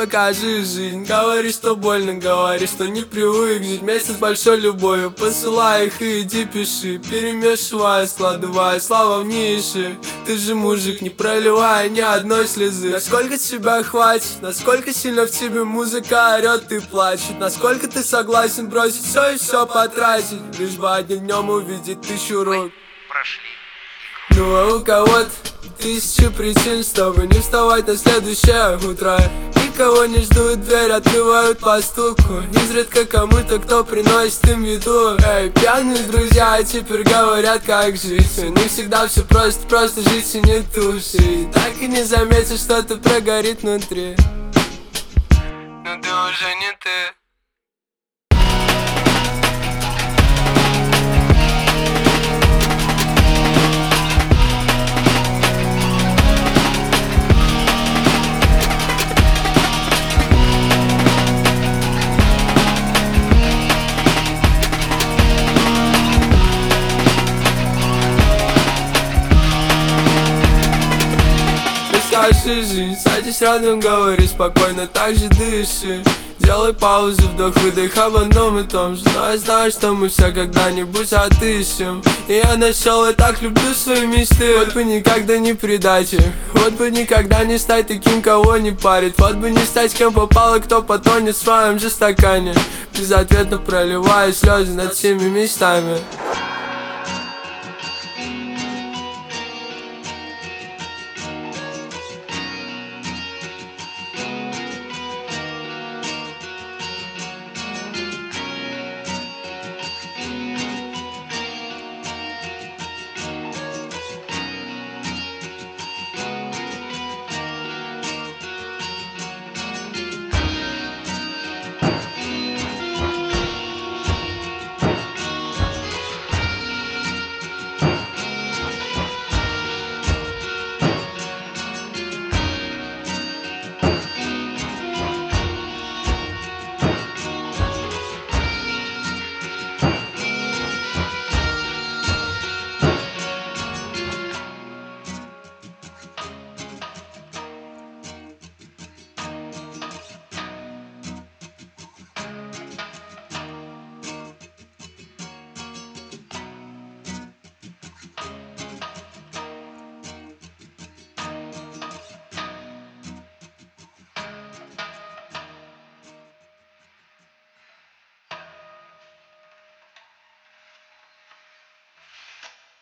покажи жизнь. Говори, что больно, говори, что не привык жить вместе с большой любовью. Посылай их и иди пиши, перемешивай, складывай слова в ниши. Ты же мужик, не проливай ни одной слезы. Насколько тебя хватит, насколько сильно в тебе музыка орет и плачет. Насколько ты согласен бросить все и все потратить, лишь бы одним днем увидеть 1000 рук. Ну а у кого-то 1000 причин, чтобы не вставать на следующее утро. Никого не ждут, дверь открывают по стуку. Изредка кому-то, кто приносит им еду. Эй, пьяные друзья теперь говорят, как жить. У них всегда все просто жить и не туши. И так и не заметишь, что-то прогорит внутри. Но ты уже не ты. Скажи жизнь, садись рядом, говори спокойно, так же дыши. Делай паузу, вдох-выдох об одном и том же. Но я знаю, что мы все когда-нибудь отыщем. И я нашел, я так люблю свои мечты. Вот бы никогда не предать их, вот бы никогда не стать таким, кого не парит. Вот бы не стать кем попало, кто потонет в своем же стакане, безответно проливая слезы над всеми мечтами.